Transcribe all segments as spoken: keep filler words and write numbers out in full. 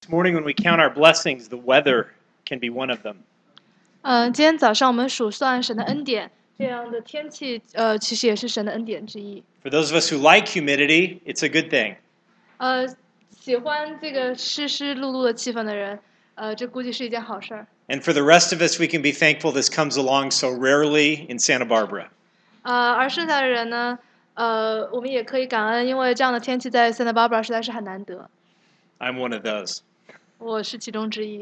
morning when we count our blessings, the weather can be one of them. 嗯、呃，今天早上我们数算神的恩典，这样的天气，呃，其实也是神的恩典之一。 For those of us who like humidity, it's a good thing. 呃，喜欢这个湿湿漉漉的气氛的人，呃，这估计是一件好事儿。 And for the rest of us, we can be thankful this comes along so rarely in Santa Barbara. 呃，而剩下的人呢，呃，我们也可以感恩，因为这样的天气在 Santa Barbara 实在是很难得。 I'm one of those. 我是其中之一。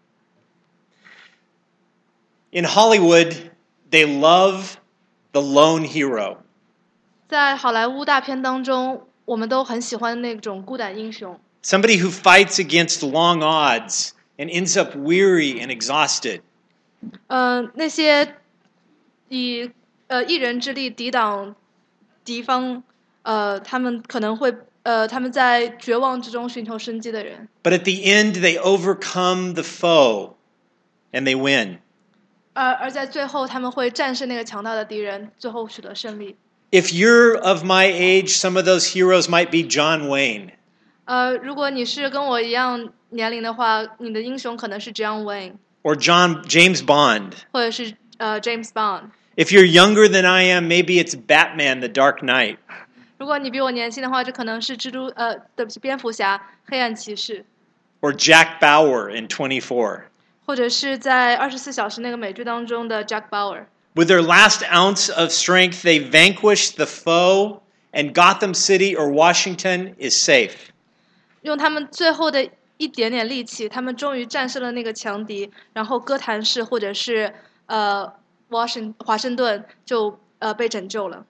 In Hollywood, they love the lone hero. 在好莱坞大片当中，我们都很喜欢那种孤胆英雄。 Somebody who fights against long odds and ends up weary and exhausted. 呃，那些以呃一人之力抵挡敌方，呃，他们可能会呃他们在绝望之中寻求生机的人。 But at the end, they overcome the foe and they win. 而而在最后，他们会战胜那个强大的敌人，最后取得胜利。 If you're of my age, some of those heroes might be John Wayne. 呃，如果你是跟我一样年龄的话，你的英雄可能是 John Wayne Or John James Bond. 或者是呃 James Bond。 If you're younger than I am, maybe it's Batman, the Dark Knight. 如果你比我年轻的话，这可能是蜘蛛呃，对不起，蝙蝠侠、黑暗骑士， Or Jack Bauer in twenty-four. 或者是在二十四小时那个美剧当中的 Jack Bauer。 With their last ounce of strength, they vanquished the foe, and Gotham City or Washington is safe. 用他们最后的一点点力气，他们终于战胜了那个强敌，然后哥谭市或者是呃 Washington 华盛顿就呃被拯救了。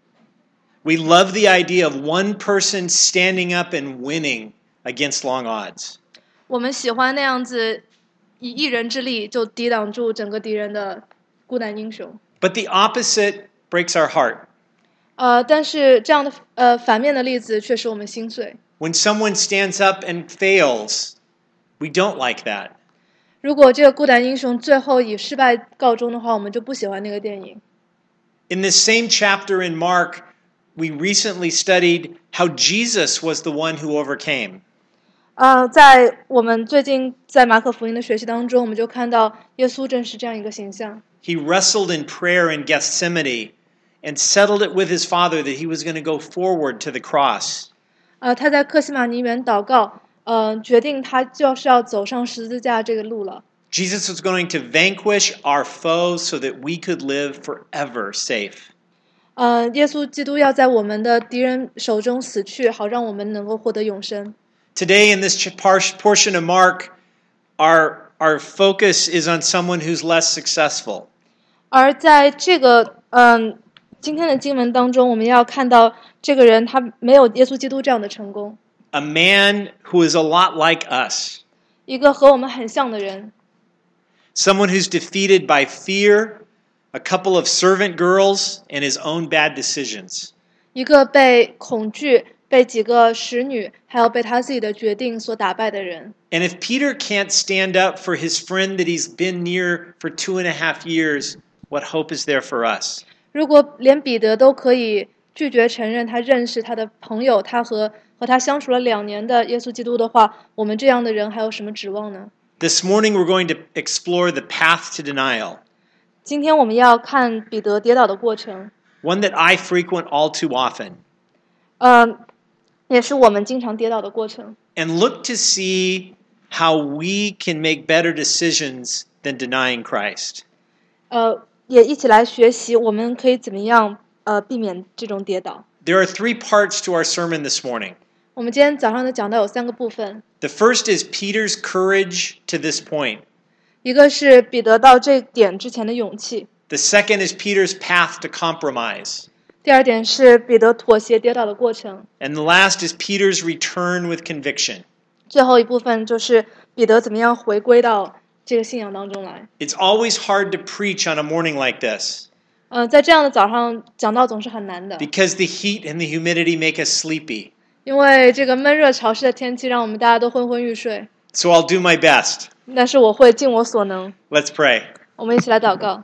We love the idea of one person standing up and winning against long odds. 我们喜欢那样子以一人之力就抵挡住整个敌人的孤胆英雄。 But the opposite breaks our heart. 呃，但是这样的呃反面的例子却使我们心碎。 When someone stands up and fails, we don't like that. 如果这个孤胆英雄最后以失败告终的话，我们就不喜欢那个电影。 In this same chapter in Mark, we recently studied how Jesus was the one who overcame. 呃，在我们最近在马可福音的学习当中，我们就看到耶稣正是这样一个形象。 He wrestled in prayer in Gethsemane and settled it with his Father that he was going to go forward to the cross. 呃，他在客西马尼园祷告，呃，决定他就是要走上十字架这个路了。 Jesus was going to vanquish our foes so that we could live forever safe. 呃，耶稣基督要在我们的敌人手中死去，好让我们能够获得永生。 Today in this portion of Mark, our, our focus is on someone who's less successful. 而在这个嗯、呃、今天的经文当中，我们要看到这个人他没有耶稣基督这样的成功， A man who is a lot like us. 一个和我们很像的人， Someone who's defeated by fear, a couple of servant girls, and his own bad decisions. 一个被恐惧、被几个使女，还有被他自己的决定所打败的人。 And if Peter can't stand up for his friend that he's been near for two and a half years, what hope is there for us? 如果连彼得都可以拒绝承认他认识他的朋友，他和和他相处了两年的耶稣基督的话，我们这样的人还有什么指望呢？ This morning we're going to explore the path to denial, 今天我们要看彼得跌倒的过程， one that I frequent all too often, 呃，也是我们经常跌倒的过程。 and look to see how we can make better decisions than denying Christ. 呃，也一起来学习，我们可以怎么样呃避免这种跌倒。 There are three parts to our sermon this morning. 我们今天早上的讲到有三个部分， The first is Peter's courage to this point. 一个是彼得到这点之前的勇气， The second is Peter's path to compromise. 第二点是彼得妥协跌倒的过程， And the last is Peter's return with conviction. 最后一部分就是彼得怎么样回归到这个信仰当中来。 It's always hard to preach on a morning like this 呃，在这样的早上讲道总是很难的， because the heat and the humidity make us sleepy. 因为这个闷热潮湿的天气让我们大家都昏昏欲睡。 So I'll do my best. 但是我会尽我所能。 Let's pray. 我们一起来祷告。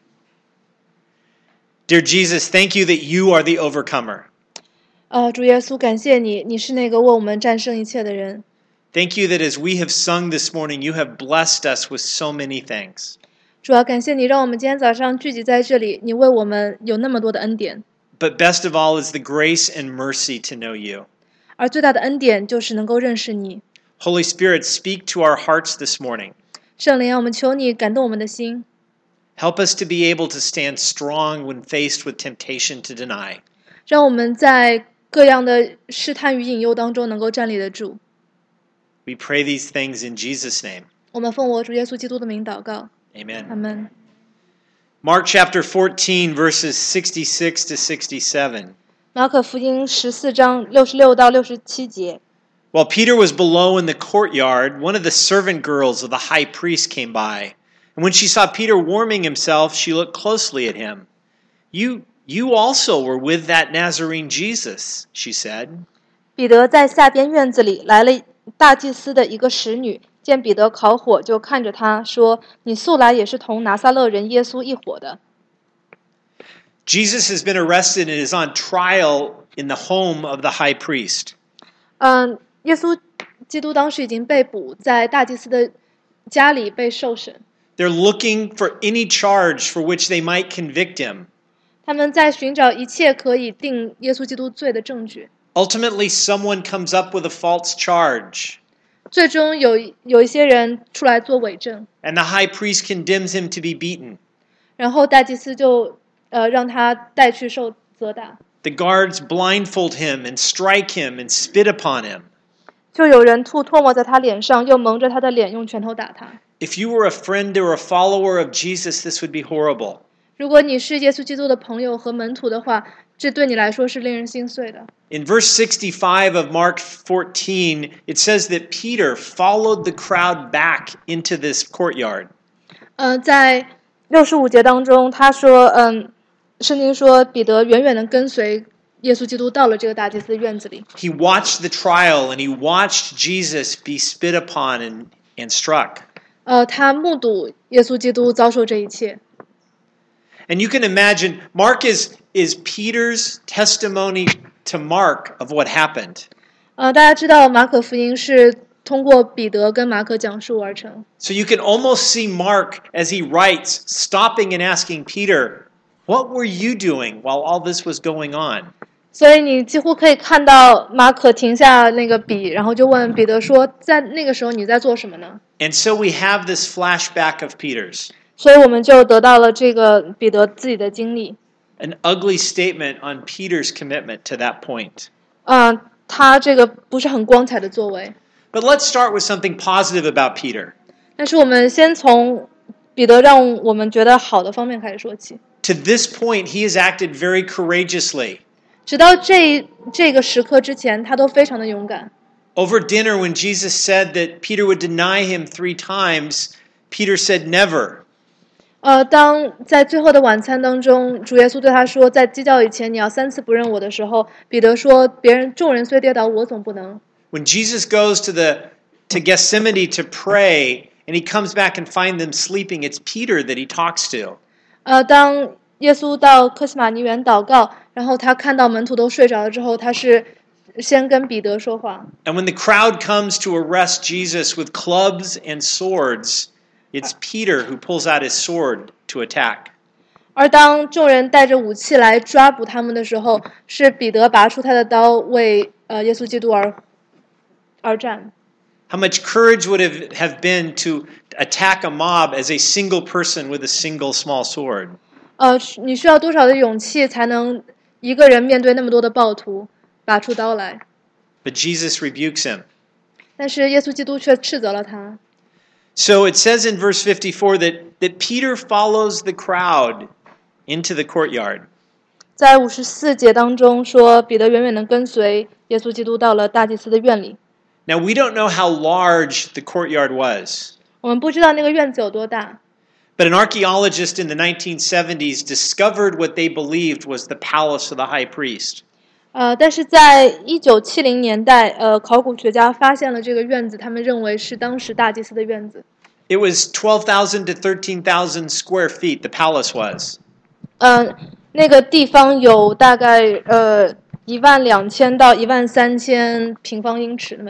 Dear Jesus, thank you that you are the overcomer. 呃，主耶稣，感谢你，你是那个为我们战胜一切的人。 Thank you that as we have sung this morning, you have blessed us with so many things. 主要感谢你，让我们今天早上聚集在这里，你为我们有那么多的恩典。 But best of all is the grace and mercy to know you. 而最大的恩典就是能够认识你。 Holy Spirit, speak to our hearts this morning. 圣灵啊，我们求你感动我们的心。 Help us to be able to stand strong when faced with temptation to deny. 让我们在各样的试探与引诱当中能够站立得住。 We pray these things in Jesus' name. 我们奉我主耶稣基督的名祷告。 Amen. 阿们。 Mark chapter fourteen, verses sixty-six to sixty-seven. 马可福音十四章六十六到六十七节。 While Peter was below in the courtyard, one of the servant girls of the high priest came by. And when she saw Peter warming himself, she looked closely at him. You, you also were with that Nazarene Jesus, she said. 彼得在下边院子里来了大祭司的一个使女，见彼得烤火，就看着他说：“你素来也是同拿撒勒人耶稣一伙的。” Jesus has been arrested and is on trial in the home of the high priest. 嗯，耶稣基督当时已经被捕，在大祭司的家里被受审。 They're looking for any charge for which they might convict him. 他们在寻找一切可以定耶稣基督罪的证据。 Ultimately, someone comes up with a false charge. 最终有有一些人出来做伪证， And the high priest condemns him to be beaten. 然后大祭司就呃让他带去受责打。 The guards blindfold him and strike him and spit upon him. 就有人吐唾沫在他脸上，又蒙着他的脸，用拳头打他。 If you were a friend or a follower of Jesus, this would be horrible. 如果你是耶稣基督的朋友和门徒的话，这对你来说是令人心碎的。 In verse sixty-five of Mark fourteen, it says that Peter followed the crowd back into this courtyard. 呃，在六十五节当中，他说，嗯，圣经说彼得远远的跟随耶稣基督到了这个大祭司院子里。 He watched the trial and he watched Jesus be spit upon and, and struck. 呃，他目睹耶稣基督遭受这一切。 And you can imagine, Mark is, is Peter's testimony to Mark of what happened. 呃，大家知道马可福音是通过彼得跟马可讲述而成。 So you can almost see Mark as he writes, stopping and asking Peter, what were you doing while all this was going on? 所以你几乎可以看到马可停下那个笔，然后就问彼得说：“在那个时候你在做什么呢？” And so we have this flashback of Peter's. 所以我们就得到了这个彼得自己的经历。 An ugly statement on Peter's commitment to that point. 嗯、呃，他这个不是很光彩的作为。 But let's start with something positive about Peter. 但是我们先从彼得让我们觉得好的方面开始说起。 To this point, he has acted very courageously. 直到这这个时刻之前，他都非常的勇敢。 Over dinner, when Jesus said that Peter would deny him three times, Peter said never. 呃，当在最后的晚餐当中，主耶稣对他说，在鸡叫以前你要三次不认我的时候，彼得说，别人众人虽跌倒，我总不能。 When Jesus goes to the to Gethsemane to pray, and he comes back and finds them sleeping, it's Peter that he talks to. 呃，当耶稣到客西马尼园祷告，然后他看到门徒都睡着了之后，他是先跟彼得说话。 And when the crowd comes to arrest Jesus with clubs and swords, it's Peter who pulls out his sword to attack. 而当众人带着武器来抓捕他们的时候，是彼得拔出他的刀为呃耶稣基督而而战。 How much courage would it have been to attack a mob as a single person with a single small sword? 呃，你需要多少的勇气才能一个人面对那么多的暴徒，拔出刀来？ But Jesus rebukes him. 但是耶稣基督却斥责了他。 So it says in verse fifty-four that, that Peter follows the crowd into the courtyard. 在五十四节当中说，彼得远远地跟随耶稣基督到了大祭司的院里。 Now we don't know how large the courtyard was. 我们不知道那个院子有多大。 But an archaeologist in the nineteen seventies discovered what they believed was the palace of the high priest. 呃，但是在一九七零年代，呃，考古学家发现了这个院子，他们认为是当时大祭司的院子。 It was twelve thousand to thirteen thousand square feet, the palace was. 呃，那个地方有大概呃一万两千到一万三千平方英尺那么大。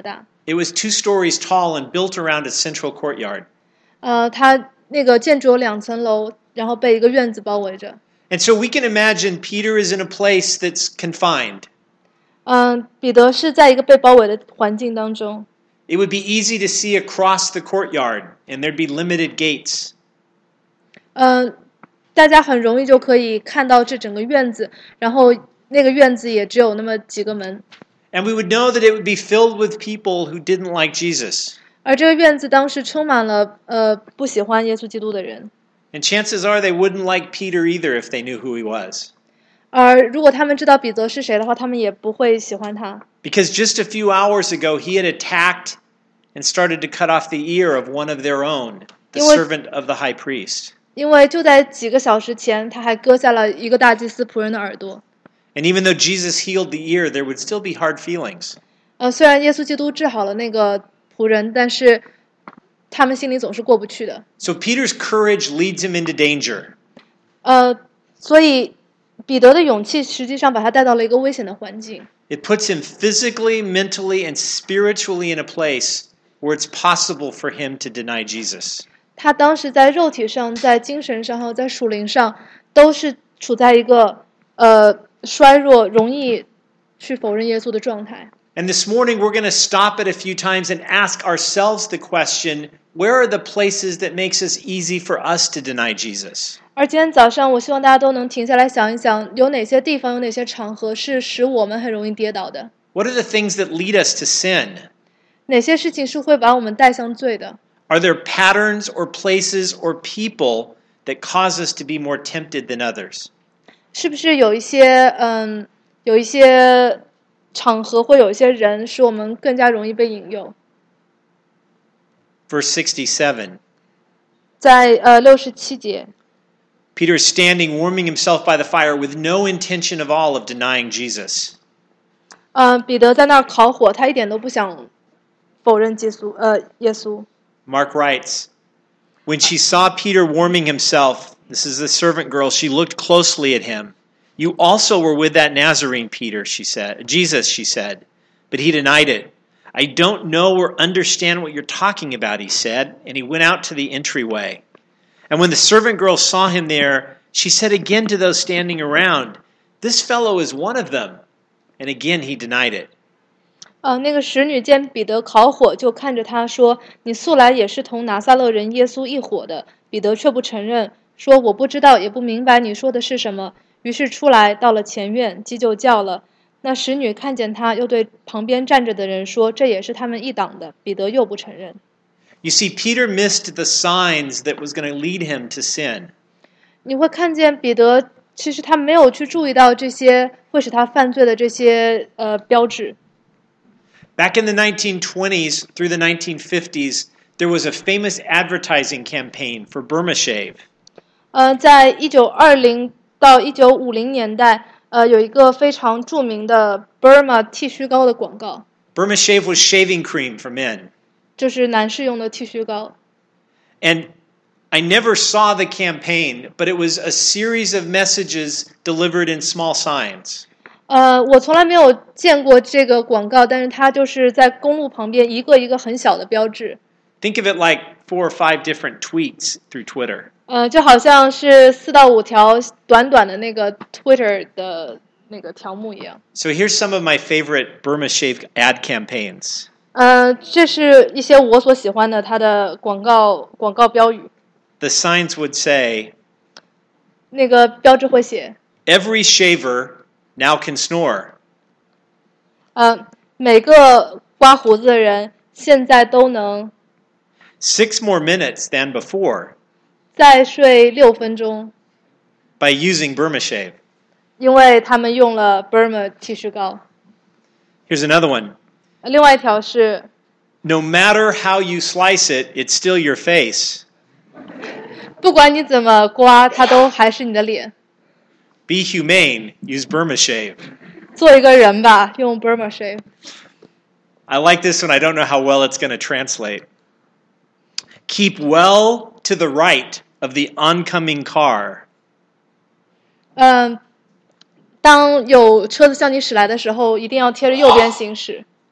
It was two stories tall and built around a central courtyard. 呃，它那个建筑有两层楼，然后被一个院子包围着。 And so we can imagine Peter is in a place that's confined. 嗯，彼得是在一个被包围的环境当中。 It would be easy to see across the courtyard, and there'd be limited gates. 嗯，大家很容易就可以看到这整个院子，然后那个院子也只有那么几个门。 And we would know that it would be filled with people who didn't like Jesus. 而这个院子当时充满了呃不喜欢耶稣基督的人。 And chances are they wouldn't like Peter either if they knew who he was. 而如果他们知道彼得是谁的话，他们也不会喜欢他。 Because just a few hours ago, he had attacked and started to cut off the ear of one of their own, the servant of the high priest. 因为就在几个小时前，他还割下了一个大祭司仆人的耳朵。 And even though Jesus healed the ear, there would still be hard feelings. 呃，虽然耶稣基督治好了那个仆人，但是他们心里总是过不去的。 So Peter's courage leads him into danger. 呃，所以彼得的勇气实际上把他带到了一个危险的环境。 It puts him physically, mentally, and spiritually in a place where it's possible for him to deny Jesus. 他当时在肉体上、在精神上还有在属灵上，都是处在一个呃衰弱、容易去否认耶稣的状态。 And this morning we're going to stop it a few times and ask ourselves the question, where are the places that makes us easy for us to deny Jesus? 而今天早上，我希望大家都能停下来想一想，有哪些地方、有哪些场合是使我们很容易跌倒的？ What are the things that lead us to sin? 哪些事情是会把我们带向罪的？ Are there patterns or places or people that cause us to be more tempted than others? 是不是有一些嗯，有一些场合或有一些人使我们更加容易被引诱？ Verse sixty-seven. 在呃六十七节。 Peter is standing, warming himself by the fire with no intention of all of denying Jesus. 呃，彼得在那儿烤火，他一点都不想否认耶稣。呃，耶稣。 Mark writes, when she saw Peter warming himself, this is the servant girl, she looked closely at him. You also were with that Nazarene, Peter, she said. Jesus, she said. But he denied it. I don't know or understand what you're talking about, he said, and he went out to the entryway. And when the servant girl saw him there, she said again to those standing around, this fellow is one of them. And again he denied it. 呃，那个使女见彼得烤火，就看着他说：“你素来也是同拿撒勒人耶稣一伙的。”彼得却不承认，说：“我不知道，也不明白你说的是什么。”于是出来，到了前院，鸡就叫了。那使女看见他，又对旁边站着的人说：“这也是他们一党的。”彼得又不承认。 You see, Peter missed the signs that was going to lead him to sin. 你会看见彼得，其实他没有去注意到这些会使他犯罪的这些呃标志。 Back in the nineteen twenties through the nineteen fifties, there was a famous advertising campaign for Burma Shave. 呃，在一九二零到一九五零年代，呃，有一个非常著名的 Burma 剃须膏的广告。 Burma Shave was shaving cream for men. 就是男士用的剃须膏。 And I never saw the campaign, but it was a series of messages delivered in small signs. 呃，我从来没有见过这个广告，但是它就是在公路旁边一个一个很小的标志。 Think of it like four or five different tweets through Twitter. 呃，就好像是四到五条短短的那个 Twitter 的那个条目一样。 So here's some of my favorite Burma Shave ad campaigns. 呃，这是一些我所喜欢的它的广告广告标语。 The signs would say, 那个标志会写 every shaver now can snore. 呃，每个刮胡子的人现在都能 Six more minutes than before. 再睡六分钟。 By using Burma Shave. 因为他们用了 Burma 剃须膏。 Here's another one. 另外一条是 No matter how you slice it, it's still your face. 不管你怎么刮，它都还是你的脸。 Be humane, use Burma Shave. 做一个人吧，用 Burma Shave。 I like this one. I don't know how well it's going to translate. Keep well to the right of the oncoming car. 嗯，当有车子向你驶来的时候，一定要贴着右边行驶。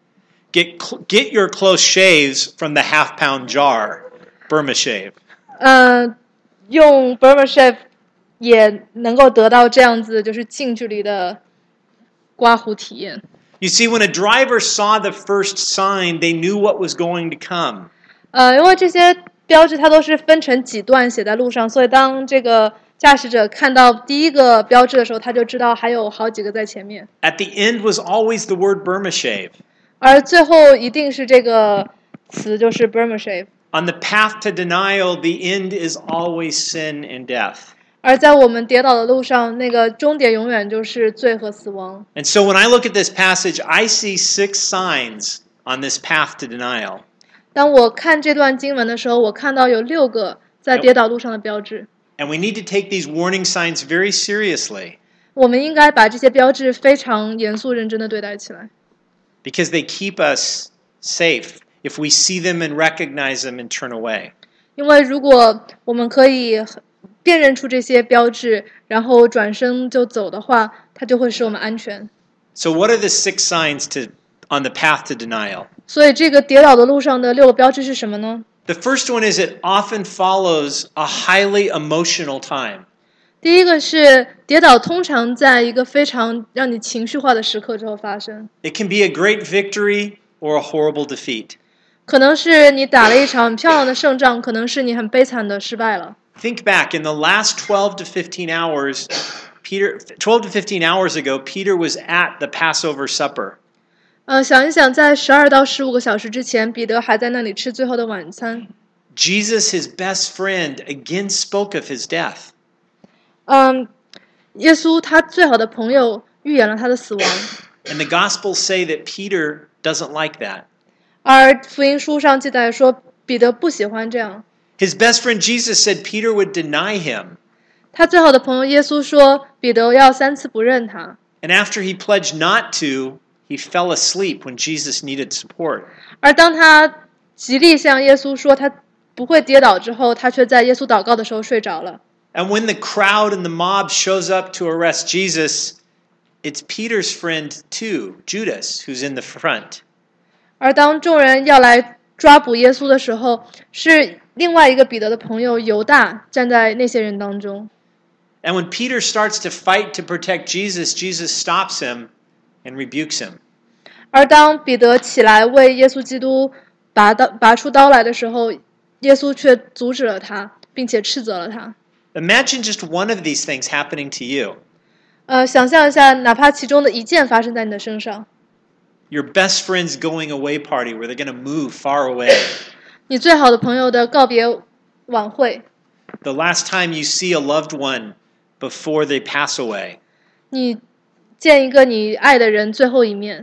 Get get your close shaves from the half pound jar, Burma shave. 嗯，用 Burma shave 也能够得到这样子就是近距离的刮胡体验。 You see, when a driver saw the first sign, they knew what was going to come. 呃，因为这些标志它都是分成几段写在路上，所以当这个驾驶者看到第一个标志的时候，他就知道还有好几个在前面。 At the end was always the word Burma shave. 而最后一定是这个词，就是 Burma shave。 On the path to denial, the end is always sin and death. 而在我们跌倒的路上，那个终点永远就是罪和死亡。 And so when I look at this passage, I see six signs on this path to denial. 当我看这段经文的时候，我看到有六个在跌倒路上的标志。 And we need to take these warning signs very seriously. 我们应该把这些标志非常严肃认真的对待起来。 Because they keep us safe if we see them and recognize them and turn away. 因为如果我们可以辨认出这些标志，然后转身就走的话，它就会使我们安全。 So what are the six signs to on the path to denial? 所以这个跌倒的路上的六个标志是什么呢？ The first one is it often follows a highly emotional time. 第一个是跌倒通常在一个非常让你情绪化的时刻之后发生， It can be a great victory or a horrible defeat. 可能是你打了一场漂亮的胜仗，可能是你很悲惨的失败了。 Think back in the last twelve to fifteen hours, Peter twelve to fifteen hours ago, Peter was at the Passover supper. 呃，想一想，在十二到十五个小时之前，彼得还在那里吃最后的晚餐。 Jesus, his best friend, again spoke of his death. 嗯，耶稣他最好的朋友预言了他的死亡， And the Gospels say that Peter doesn't like that. 而福音书上记载说，彼得不喜欢这样。 His best friend Jesus said Peter would deny him. 他最好的朋友耶稣说，彼得要三次不认他。 And after he pledged not to, he fell asleep when Jesus needed support. 而当他极力向耶稣说他不会跌倒之后，他却在耶稣祷告的时候睡着了。 And when the crowd and the mob shows up to arrest Jesus, it's Peter's friend too, Judas, who's in the front. 而当众人要来抓捕耶稣的时候，是另外一个彼得的朋友犹大站在那些人当中。 And when Peter starts to fight to protect Jesus, Jesus stops him and rebukes him. 而当彼得起来为耶稣基督拔刀拔出刀来的时候，耶稣却阻止了他，并且斥责了他。 Imagine just one of these things happening to you. 呃，想象一下，哪怕其中的一件发生在你的身上， Your best friend's going away party where they're going to move far away. 你最好的朋友的告别晚会， The last time you see a loved one before they pass away. 你见一个你爱的人最后一面，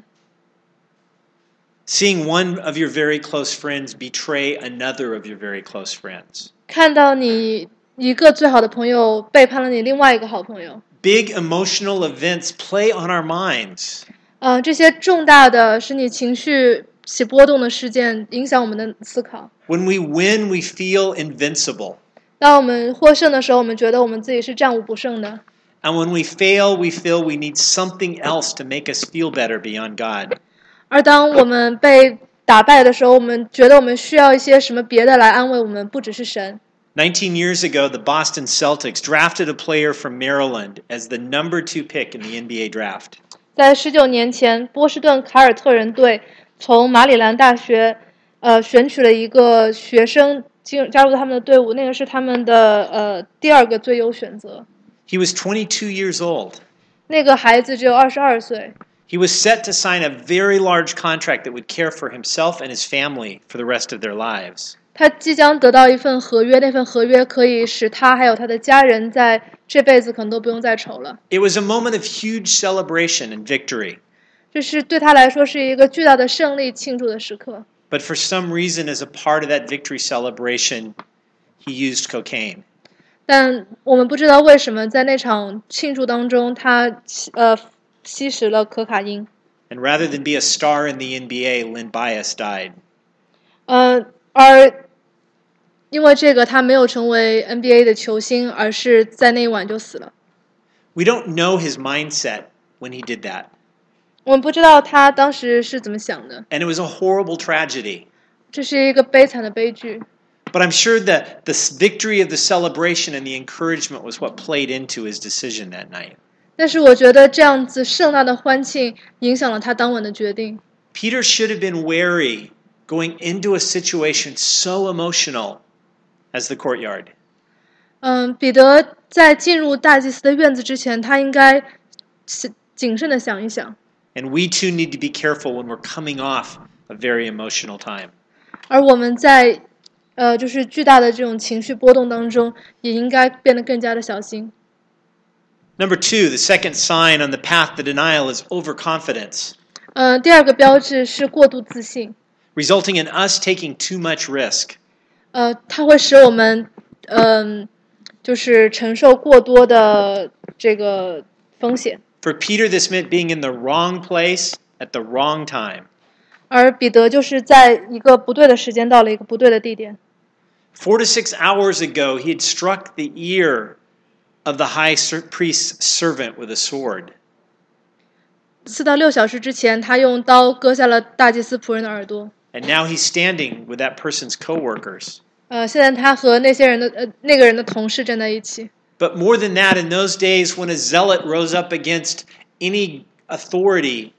Seeing one of your very close friends betray another of your very close friends. 看到你一个最好的朋友背叛了你另外一个好朋友。 Big emotional events play on our minds. 呃，这些重大的使你情绪起波动的事件影响我们的思考。 When we win, we feel invincible. 当我们获胜的时候，我们觉得我们自己是战无不胜的。 And when we fail, we feel we need something else to make us feel better beyond God. 而当我们被打败的时候，我们觉得我们需要一些什么别的来安慰我们，不只是神。 Nineteen years ago, the Boston Celtics drafted a player from Maryland as the number two pick in the N B A draft. 在十九年前，波士顿凯尔特人队从马里兰大学，呃，选取了一个学生进加入他们的队伍，那个是他们的呃第二个最优选择。 He was twenty-two years old. 那个孩子只有二十二岁。 He was set to sign a very large contract that would care for himself and his family for the rest of their lives. 他即将得到一份合约，那份合约可以使他还有他的家人在这辈子可能都不用再愁了。 It was a moment of huge celebration and victory. 这是对他来说是一个巨大的胜利庆祝的时刻。 But for some reason, as a part of that victory celebration, he used cocaine. 但我们不知道为什么在那场庆祝当中，他呃吸食了可卡因。 And rather than be a star in the N B A, Lynn Bias died. 呃，而因为这个，他没有成为 N B A 的球星，而是在那一晚就死了。 We don't know his mindset when he did that. 我们不知道他当时是怎么想的。 And it was a horrible tragedy. 这是一个悲惨的悲剧。 But I'm sure that the victory of the celebration and the encouragement was what played into his decision that night. 但是我觉得这样子盛大的欢庆影响了他当晚的决定。 Peter should have been wary going into a situation so emotional as the courtyard. 嗯，彼得在进入大祭司的院子之前，他应该谨慎的想一想。 And we too need to be careful when we're coming off a very emotional time. 而我们在呃就是巨大的这种情绪波动当中，也应该变得更加的小心。 Number two, the second sign on the path to denial is overconfidence, 呃，第二个标志是过度自信。 resulting in us taking too much risk. 呃，它会使我们嗯、呃、就是承受过多的这个风险。 For Peter, this meant being in the wrong place at the wrong time. 而彼得就是在一个不对的时间到了一个不对的地点。 Four to six hours ago, he had struck the ear of the high priest's servant with a sword. 四到六小时之前，他用刀割下了大祭司仆人的耳朵。 And now he's standing with that person's co-workers. 呃，现在他和那些人的呃那个人的同事站在一起。 But more than that, in those days when a zealot rose up against any authority,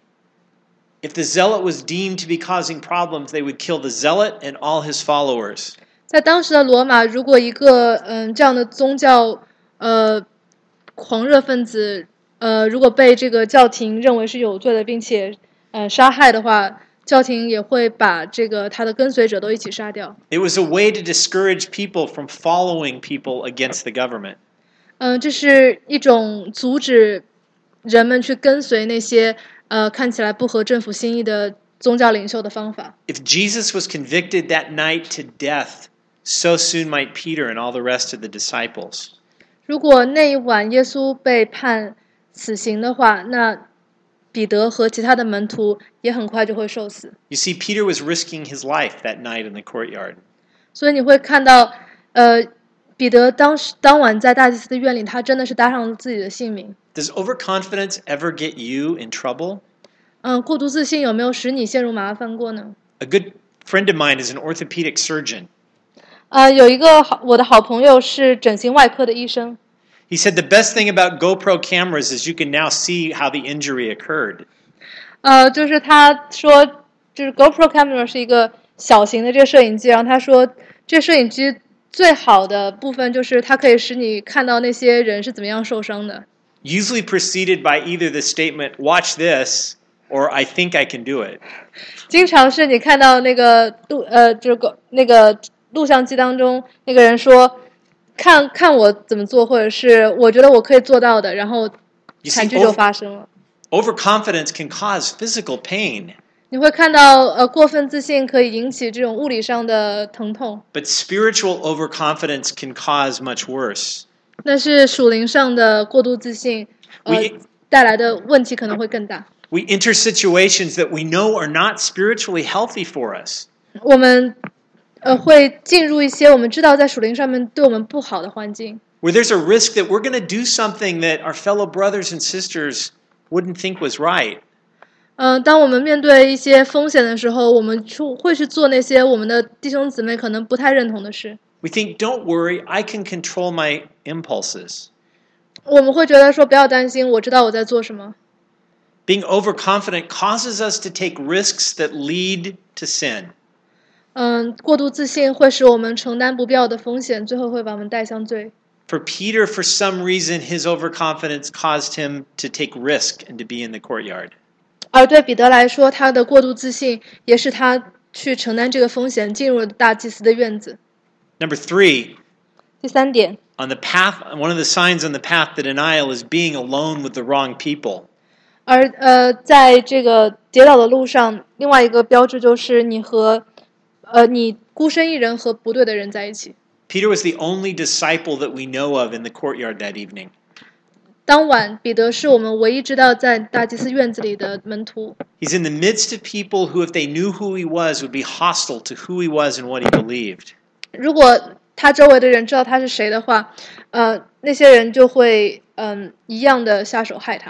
if the zealot was deemed to be causing problems, they would kill the zealot and all his followers. 在当时的罗马，如果一个嗯、呃、这样的宗教呃狂热分子呃如果被这个教廷认为是有罪的，并且呃杀害的话，教廷也会把这个他的跟随者都一起杀掉。 It was a way to discourage people from following people against the government. 嗯、呃，这是一种阻止人们去跟随那些呃看起来不合政府心意的宗教领袖的方法。 If Jesus was convicted that night to death, so soon might Peter and all the rest of the disciples. 如果那一晚耶稣被判死刑的话，那彼得和其他的门徒也很快就会受死。 You see, Peter was risking his life that night in the courtyard. 所以你会看到，呃，彼得当时当晚在大祭司的院里，他真的是搭上了自己的性命。 Does overconfidence ever get you in trouble? 嗯，过度自信有没有使你陷入麻烦过呢？ A good friend of mine is an orthopedic surgeon. 呃，有一个好我的好朋友是整形外科的医生。 He said the best thing about GoPro cameras is you can now see how the injury occurred. 呃，就是他说，就是 GoPro camera 是一个小型的这个摄影机，然后他说，这摄影机最好的部分就是它可以使你看到那些人是怎么样受伤的。 Usually preceded by either the statement, watch this, or I think I can do it. 经常是你看到那个录呃，就是个那个录像机当中那个人说，看看我怎么做，或者是我觉得我可以做到的，然后 You 惨 see, 剧就 over, 发生了。 overconfidence can cause physical pain, 你会看到，呃，过分自信可以引起这种物理上的疼痛， but spiritual overconfidence can cause much worse. 但是属灵上的过度自信，呃 We-， 带来的问题可能会更大。 We enter situations that we know are not spiritually healthy for us. 我们，呃，会进入一些我们知道在属灵上面对我们不好的环境， Where there's a risk that we're going to do something that our fellow brothers and sisters wouldn't think was right. 嗯、呃，当我们面对一些风险的时候，我们就会去做那些我们的弟兄姊妹可能不太认同的事。 We think, don't worry, I can control my impulses. 我们会觉得说不要担心，我知道我在做什么。 Being overconfident causes us to take risks that lead to sin. 嗯，过度自信会使我们承担不必要的风险，最后会把我们带向罪。 For Peter, for some reason, his overconfidence caused him to take risk and to be in the courtyard. 而对彼得来说，他的过度自信也是他去承担这个风险，进入了大祭司的院子。 Number three, 第三点， on the path, one of the signs on the path to denial is being alone with the wrong people. 而呃，在这个跌倒的路上，另外一个标志就是你和呃你孤身一人和不对的人在一起。 Peter was the only disciple that we know of in the courtyard that evening. 当晚，彼得是我们唯一知道在大祭司院子里的门徒。 He's in the midst of people who, if they knew who he was, would be hostile to who he was and what he believed. 如果他周围的人知道他是谁的话，呃，那些人就会嗯、呃、一样的下手害他。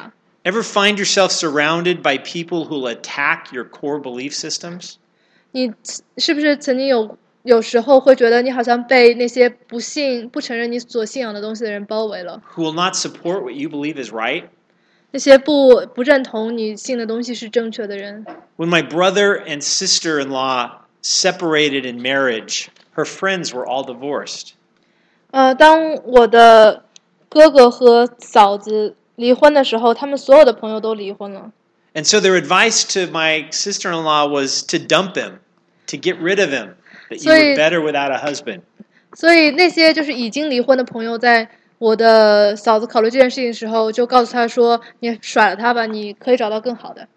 Ever find yourself surrounded by people who will attack your core belief systems? 你是不是曾经有有时候会觉得你好像被那些不信、不承认你所信仰的东西的人包围了？ Who will not support what you believe is right? 那些不不认同你信的东西是正确的人。 When my brother and sister-in-law separated in marriage, her friends were all divorced. 呃，当我的哥哥和嫂子离婚的时候，他们所有的朋友都离婚了。 And so their advice to my sister-in-law was to dump him, to get rid of him, that you were better without a husband. 所以那些就是已经离婚的朋友，在我的嫂子考虑这件事情的时候，就告诉他说：“你甩了他吧，你可以找到更好的。”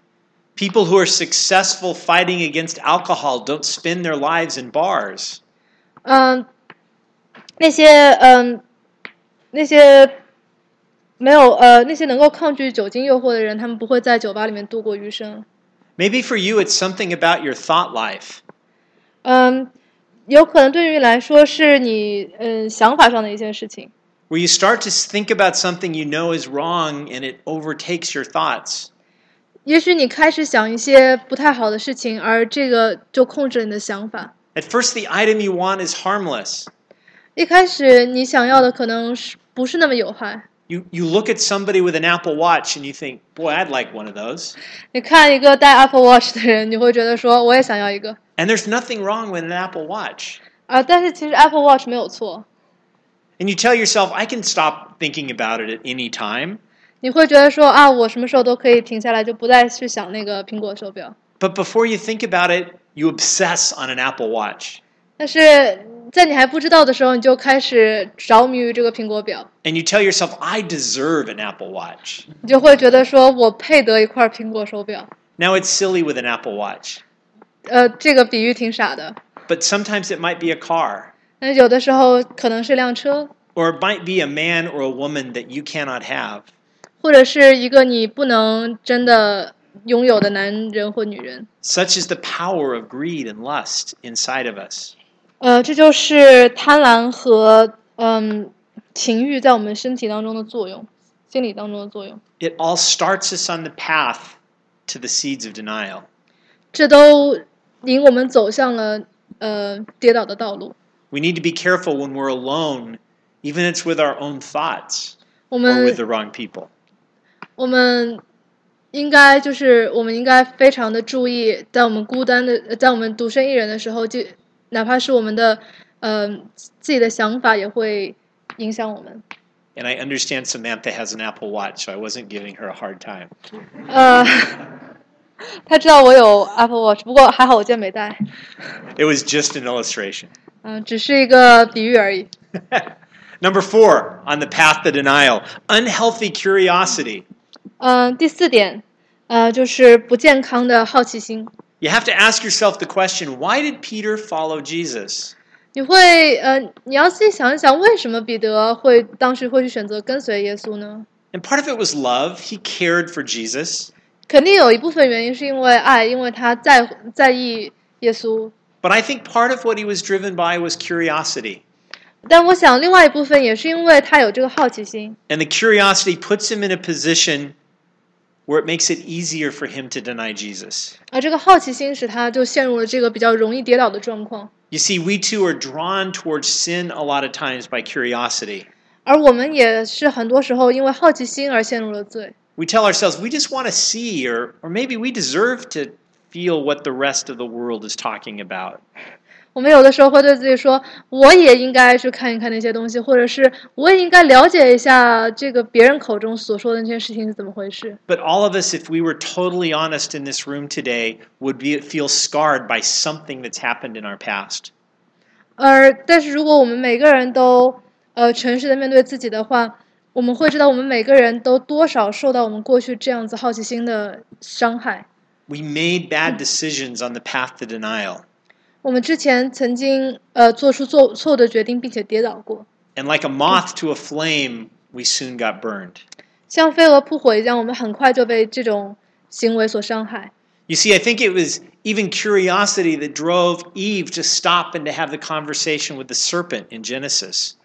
People who are successful fighting against alcohol don't spend their lives in bars. 嗯，那些嗯，那些没有呃，那些能够抗拒酒精诱惑的人，他们不会在酒吧里面度过余生。 Maybe for you it's something about your thought life. 嗯，有可能对于你来说是你嗯想法上的一件事情。 Where you start to think about something you know is wrong and it overtakes your thoughts. 也许你开始想一些不太好的事情，而这个就控制了你的想法。 At first the item you want is harmless. 一开始你想要的可能是不是那么有害。 You, you look at somebody with an Apple Watch and you think, boy, I'd like one of those. 你看一个戴 Apple Watch 的人，你会觉得说我也想要一个。 And there's nothing wrong with an Apple Watch. 啊，但是其实 Apple Watch 没有错。 And you tell yourself, I can stop thinking about it at any time. 你会觉得说啊，我什么时候都可以停下来，就不再去想那个苹果手表。 But before you think about it, you obsess on an Apple Watch. 但是在你还不知道的时候，你就开始着迷于这个苹果表。 And you tell yourself, I deserve an Apple Watch. 你就会觉得说我配得一块苹果手表。 Now it's silly with an Apple Watch. 呃，这个比喻挺傻的。 But sometimes it might be a car. 那有的时候可能是辆车， Or it might be a man or a woman that you cannot have. 或者是一个你不能真的拥有的男人或女人。 Such is the power of greed and lust inside of us. 呃，这就是贪婪和嗯情欲在我们身体当中的作用，心理当中的作用。 It all starts us on the path to the seeds of denial. 这都引我们走向了呃跌倒的道路。 We need to be careful when we're alone, even if it's with our own thoughts 我 or 们 with the wrong people. 我们应该就是我们应该非常的注意，在我们孤单的，在我们独身一人的时候，就哪怕是我们的呃自己的想法也会影响我们。 And I understand Samantha has an Apple Watch, so I wasn't giving her a hard time. 呃，他知道我有 Apple Watch， 不过还好我今天没带。 It was just an illustration. 嗯、呃，只是一个比喻而已。 Number four, on the path to denial, unhealthy curiosity. 嗯、呃，第四点，呃，就是不健康的好奇心。 You have to ask yourself the question, why did Peter follow Jesus? 你会呃，你要自己想一想，为什么彼得会当时会去选择跟随耶稣呢？ And part of it was love. He cared for Jesus. 肯定有一部分原因是因为爱，因为他在在意耶稣。 But I think part of what he was driven by was curiosity. 但我想，另外一部分也是因为他有这个好奇心， And the curiosity puts him in a position where it makes it easier for him to deny Jesus. 而这个好奇心使他就陷入了这个比较容易跌倒的状况。 You see, we too are drawn towards sin a lot of times by curiosity. 而我们也是很多时候因为好奇心而陷入了罪。 We tell ourselves we just want to see, or, or maybe we deserve to feel what the rest of the world is talking about. 我们有的时候会对自己说，我也应该去看一看那些东西，或者是我也应该了解一下这个别人口中所说的那些事情是怎么回事。 But all of us, if we were totally honest in this room today, would be, feel scarred by something that's happened in our past. 而但是如果我们每个人都呃诚实的面对自己的话，我们会知道我们每个人都多少受到我们过去这样子好奇心的伤害。 We made bad decisions on the path to denial. 我们之前曾经呃做出做错的决定，并且跌倒过， And like a moth to a flame, we soon got burned. 像飞蛾扑火一样，我们很快就被这种行为所伤害。 You see, I think it was even curiosity that drove Eve to stop and to have the conversation with the serpent in Genesis.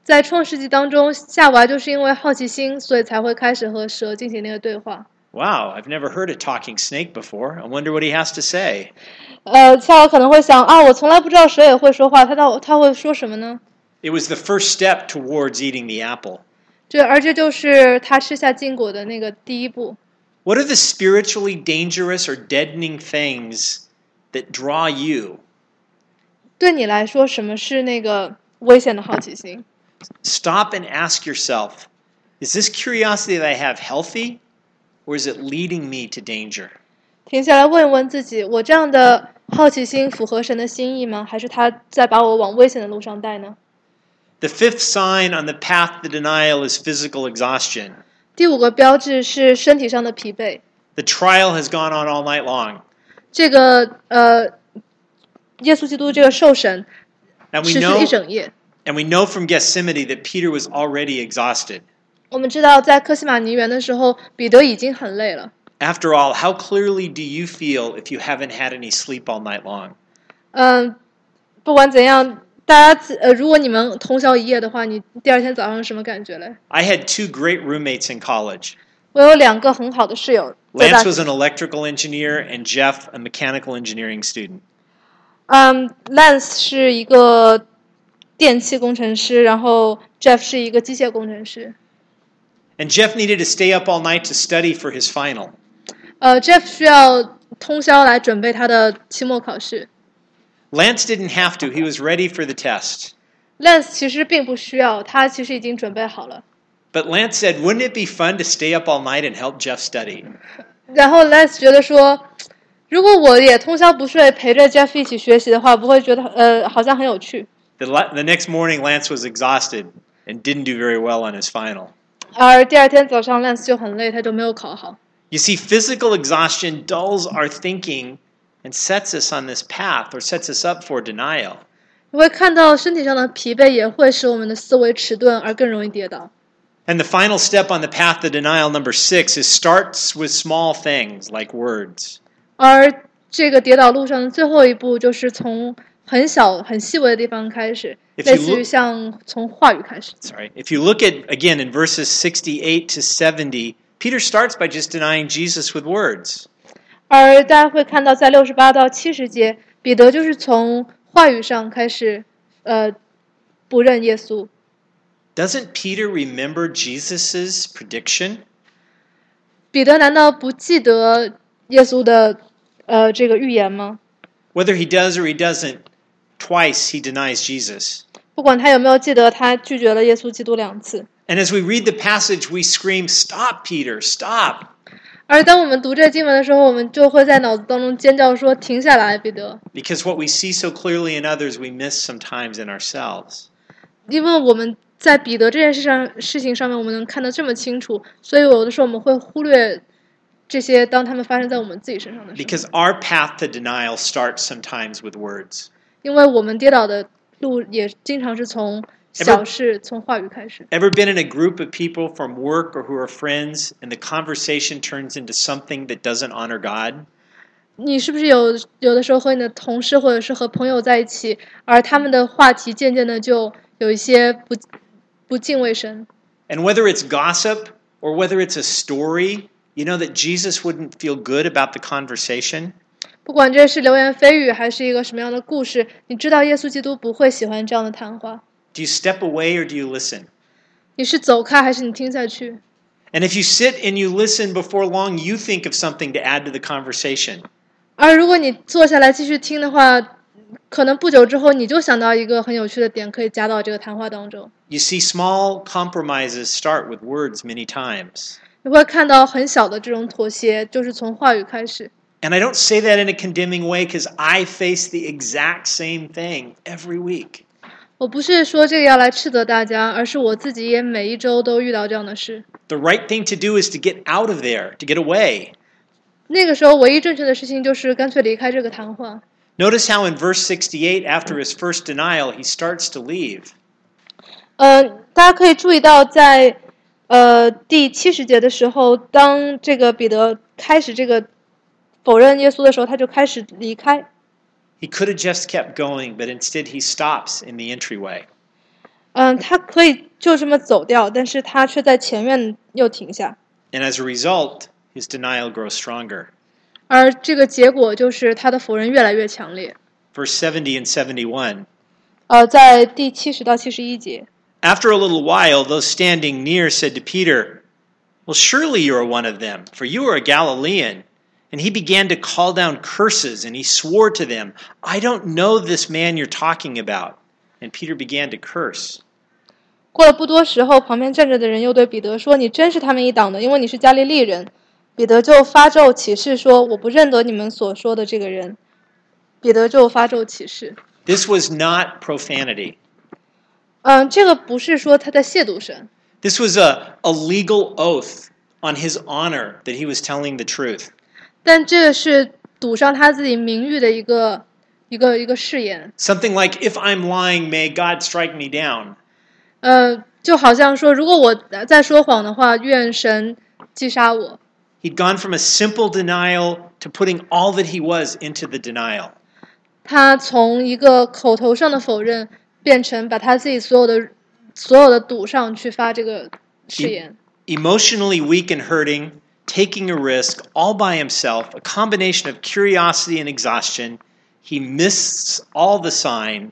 在创世纪当中，夏娃就是因为好奇心，所以才会开始和蛇进行那个对话。 Wow, I've never heard a talking snake before. I wonder what he has to say. 呃，夏娃可能会想啊，我从来不知道蛇也会说话，他到他会说什么呢？ It was the first step towards eating the apple. 这而这就是他吃下禁果的那个第一步。 What are the spiritually dangerous or deadening things that draw you? 对你来说，什么是那个危险的好奇心？ Stop and ask yourself, is this curiosity that I have healthy, or is it leading me to danger? 停下来问一问自己，我这样的好奇心符合神的心意吗？还是他在把我往危险的路上带呢？ The fifth sign on the path to denial is physical exhaustion. 第五个标志是身体上的疲惫。 The trial has gone on all night long. 这个呃，耶稣基督这个受审 And we 持续 know, 一整夜。 and we know from Gethsemane that Peter was already exhausted. 我们知道，在科西玛尼园的时候，彼得已经很累了。 After all, how clearly do you feel if you haven't had any sleep all night long? 嗯，不管怎样，大家呃，如果你们通宵一夜的话，你第二天早上什么感觉嘞？ I had two great roommates in college. 我有两个很好的室友，在大 Lance 学 was an electrical engineer and Jeff a mechanical engineering student. 嗯 ，Lance 是一个电气工程师，然后 Jeff 是一个机械工程师。 And Jeff needed to stay up all night to study for his final. 呃 ，Jeff 需要通宵来准备他的期末考试。 Lance didn't have to. He was ready for the test. Lance 其实并不需要，他其实已经准备好了。 But Lance said, wouldn't it be fun to stay up all night and help Jeff study? 然后 Lance 觉得说，如果我也通宵不睡陪着 Jeff 一起学习的话，不会觉得呃好像很有趣。 The, the next morning, Lance was exhausted and didn't do very well on his final. 而第二天早上 Lance 就很累，他就没有考好。 You see, physical exhaustion dulls our thinking and sets us on this path or sets us up for denial. 你会看到身体上的疲惫也会使我们的思维迟钝，而更容易跌倒。 And the final step on the path to denial, number six, is starts with small things like words. 而这个跌倒路上的最后一步，就是从很小、很细微的地方开始， If you 类似于 look- 像从话语开始。 Sorry. If you look at, again, in verses sixty-eight to seventy, Peter starts by just denying Jesus with words. 而大家会看到，在六十八到七十节，彼得就是从话语上开始，呃，不认耶稣。 Doesn't Peter remember Jesus' prediction? 彼得难道不记得耶稣的呃这个预言吗？ Whether he does or he doesn't, twice he denies Jesus. 不管他有没有记得，他拒绝了耶稣基督两次。 And as we read the passage, we scream, "Stop, Peter, stop!" 而当我们读这经文的时候，我们就会在脑子当中尖叫说：“停下来，彼得！” Because what we see so clearly in others, we miss sometimes in ourselves. 因为我们在彼得这件事上事情上面，我们能看得这么清楚，所以有的时候我们会忽略这些，当他们发生在我们自己身上的时候。 Because our path to denial starts sometimes with words. 因为我们跌倒的路也经常是从小事、从话语开始。 Ever been in a group of people from work or who are friends, and the conversation turns into something that doesn't honor God? 你是不是有有的时候和你的同事或者是和朋友在一起，而他们的话题渐渐的就有一些不不敬畏神？ And whether it's gossip or whether it's a story, you know that Jesus wouldn't feel good about the conversation. 不管这是流言蜚语还是一个什么样的故事，你知道耶稣基督不会喜欢这样的谈话。 Do you step away or do you listen? 你是走开还是你听下去？ And if you sit and you listen, before long you think of something to add to the conversation. 而如果你坐下来继续听的话，可能不久之后你就想到一个很有趣的点可以加到这个谈话当中。 You see, small compromises start with words many times. 你会看到很小的这种妥协，就是从话语开始。 And I don't say that in a condemning way because I face the exact same thing every week. 我不是说这个要来斥责大家，而是我自己也每一周都遇到这样的事。 The right thing to do is to get out of there, to get away. 那个时候唯一正确的事情就是干脆离开这个谈话。 Notice how in verse sixty-eight, after his first denial, he starts to leave. 呃，大家可以注意到在，呃第七十节的时候，当这个彼得开始这个否认耶稣的时候，他就开始离开。 He could have just kept going, but instead he stops in the entryway. 嗯，他可以就这么走掉，但是他却在前面又停下。 And as a result, his denial grows stronger. 而这个结果就是他的否认越来越强烈。 Verse seventy and seventy-one. 呃，在第七十到七十一节。 After a little while, those standing near said to Peter, "Well, surely you are one of them, for you are a Galilean." And he began to call down curses, and he swore to them, "I don't know this man you're talking about." And Peter began to curse. 过了不多时候，旁边站着的人又对彼得说：“你真是他们一党的，因为你是加利利人。”彼得就发咒起誓说：“我不认得你们所说的这个人。”彼得就发咒起誓。 This was not profanity. 嗯，这个不是说他在亵渎神。 This was a, a legal oath on his honor that he was telling the truth. 但这个是赌上他自己名誉的一个一个一个誓言。 Something like, "If I'm lying, may God strike me down." 呃，就好像说，如果我在说谎的话，愿神击杀我。 He'd gone from a simple denial to putting all that he was into the denial. 他从一个口头上的否认，变成把他自己所有的所有的赌上去发这个誓言。 Emotionally weak and hurting, taking a risk all by himself, a combination of curiosity and exhaustion, he misses all the sign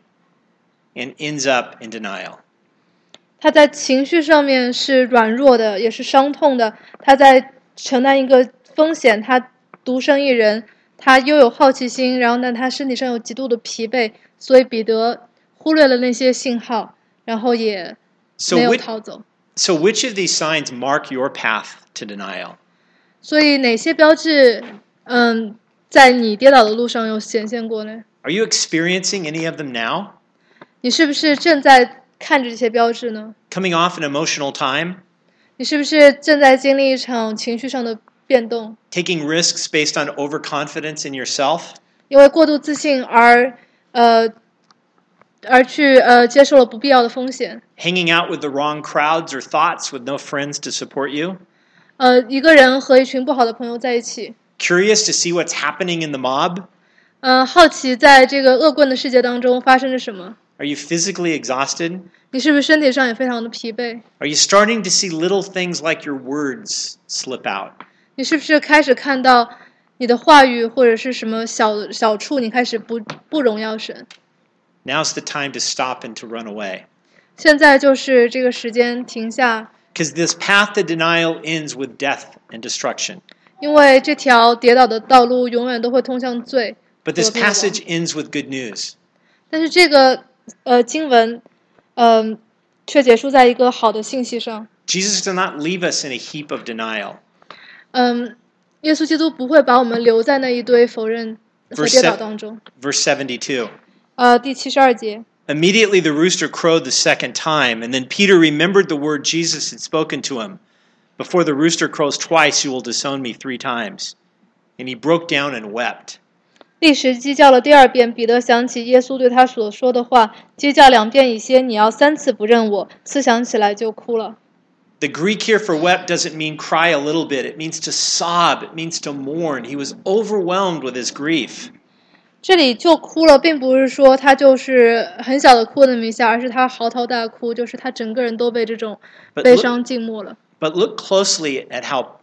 and ends up in denial. 他在情绪上面是软弱的，也是伤痛的。他在承担一个风险，他独身一人，他又有好奇心，然后呢，他身体上有极度的疲惫，所以彼得忽略了那些信号，然后也没有逃走。 So which, so which of these signs mark your path to denial? 所以哪些标志，嗯，在你跌倒的路上有显现过呢？ Are you experiencing any of them now? 你是不是正在看着这些标志呢？ Coming off an emotional time? 你是不是正在经历一场情绪上的变动？ Taking risks based on overconfidence in yourself? 因为过度自信而呃而去呃接受了不必要的风险。 Hanging out with the wrong crowds or thoughts with no friends to support you? 呃，一个人和一群不好的朋友在一起。 Curious to see what's happening in the mob? 呃，好奇在这个恶棍的世界当中发生着什么。 Are you physically exhausted? 你是不是身体上也非常的疲惫？ Are you starting to see little things like your words slip out? 你是不是开始看到你的话语或者是什么小小处，你开始不不荣耀神？ Now's the time to stop and to run away. 现在就是这个时间停下。 Because this path to denial ends with death and destruction. 因为这条跌倒的道路永远都会通向罪。 But this passage ends with good news. 但是这个呃经文，嗯、呃，却结束在一个好的信息上。 Jesus does not leave us in a heap of denial. 嗯，耶稣基督不会把我们留在那一堆否认和跌倒当中。 Verse seventy-two. 呃，第七十二节。 Immediately the rooster crowed the second time, and then Peter remembered the word Jesus had spoken to him. Before the rooster crows twice, you will disown me three times. And he broke down and wept. 立时鸡叫了第二遍，彼得想起耶稣对他所说的话，鸡叫两遍以先，你要三次不认我。思想起来就哭了。 The Greek here for wept doesn't mean cry a little bit. It means to sob. It means to mourn. He was overwhelmed with his grief. 这里就哭了，并不是说他就是很小的哭那么一下，而是他嚎啕大哭，就是他整个人都被这种悲伤浸没了。 But look closely at how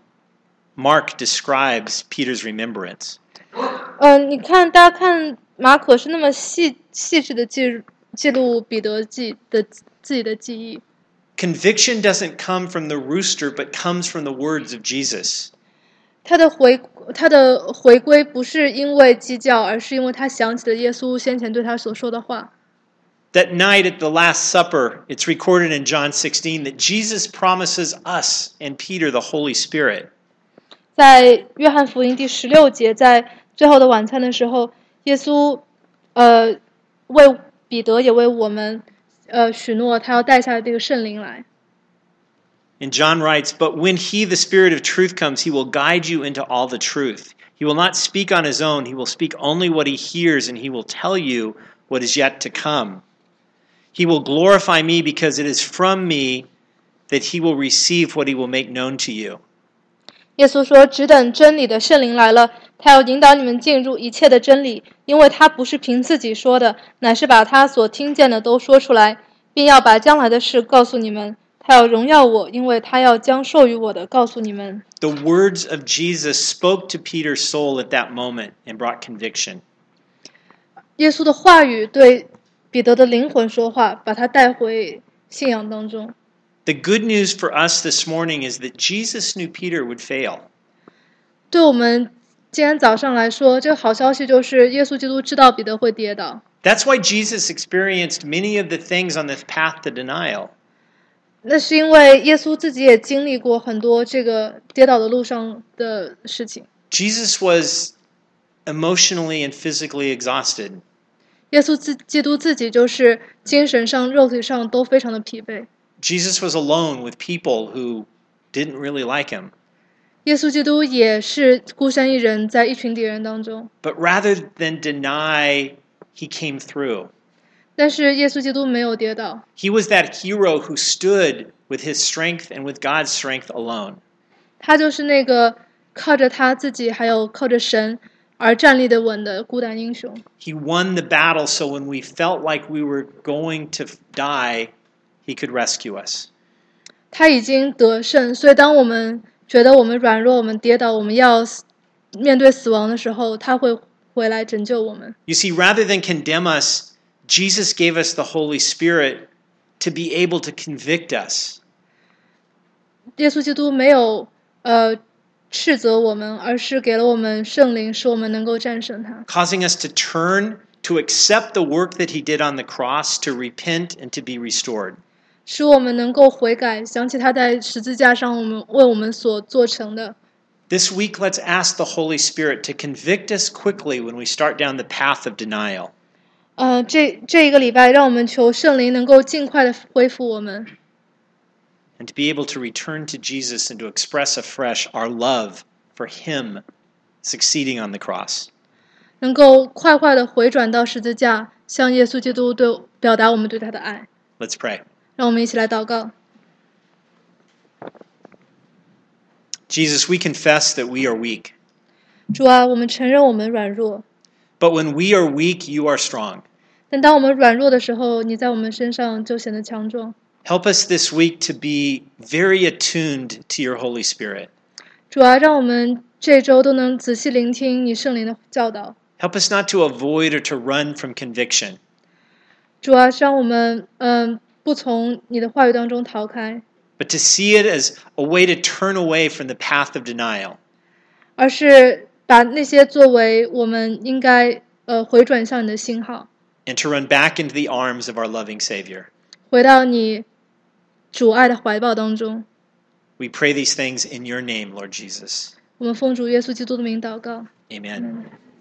Mark describes Peter's remembrance. 嗯、呃，你看，大家看马可是那么细细致的记记录彼得记的自己的记忆。 Conviction doesn't come from the rooster, but comes from the words of Jesus. 他的回他的回归不是因为鸡叫，而是因为他想起了耶稣先前对他所说的话。 That night at the Last Supper, it's recorded in John sixteen that Jesus promises us and Peter the Holy Spirit. 在约翰福音第十六节，在最后的晚餐的时候，耶稣呃为彼得也为我们呃许诺，他要带下这个圣灵来。 And John writes, "But when he, the Spirit of truth, comes, he will guide you into all the truth. He will not speak on his own. He will speak only what he hears, and he will tell you what is yet to come. He will glorify me because it is from me that he will receive what he will make known to you." 耶稣说：“只等真理的圣灵来了，他要引导你们进入一切的真理，因为他不是凭自己说的，乃是把他所听见的都说出来。 并要把将来的事告诉你们。他要荣耀我，因为他要将授予我的告诉你们。 The words of Jesus spoke to Peter's soul at that moment and brought conviction. 耶稣的话语对彼得的灵魂说话，把他带回信仰当中。 The good news for us this morning is that Jesus knew Peter would fail. 对我们今天早上来说，这个好消息就是耶稣基督知道彼得会跌倒。 That's why Jesus experienced many of the things on this path to denial. 那是因为耶稣自己也经历过很多这个跌倒的路上的事情。 Jesus was emotionally and physically exhausted. 耶稣自基督自己就是精神上、肉体上都非常的疲惫。 Jesus was alone with people who didn't really like him. 耶稣基督也是孤身一人，在一群敌人当中。 But rather than deny, he came through. 但是耶稣基督没有跌倒， He was that hero who stood with his strength and with God's strength alone. 他就是那个靠着他自己还有靠着神而站立的稳的孤单英雄。 He won the battle, so when we felt like we were going to die, he could rescue us. 他已经得胜，所以当我们觉得我们软弱、我们跌倒、我们要面对死亡的时候，他会回来拯救我们。 You see, rather than condemn us, Jesus gave us the Holy Spirit to be able to convict us. 耶稣基督没有呃斥责我们，而是给了我们圣灵，使我们能够战胜它， causing us to turn, to accept the work that he did on the cross, to repent, and to be restored. 使我们能够悔改，想起他在十字架上我们为我们所做成的。 This week, let's ask the Holy Spirit to convict us quickly when we start down the path of denial. 呃，这这一个礼拜，让我们求圣灵能够尽快的恢复我们， and to be able to return to Jesus and to express afresh our love for him succeeding on the cross. 能够快快的回转到十字架，向耶稣基督对表达我们对他的爱。 Let's pray. 让我们一起来祷告。 Jesus, we confess that we are weak. 主啊，我们承认我们软弱， But when we are weak, you are strong. 但当我们软弱的时候，你在我们身上就显得强壮。 Help us this week to be very attuned to your Holy Spirit. 主啊，让我们这周都能仔细聆听你圣灵的教导。 Help us not to avoid or to run from conviction. 主啊，让我们嗯、呃、不从你的话语当中逃开， but to see it as a way to turn away from the path of denial. 而是把那些作为我们应该呃回转向你的信号， and to run back into the arms of our loving Savior. 回到你主爱的怀抱当中。 We pray these things in your name, Lord Jesus. 我们奉主耶稣基督的名祷告。 Amen.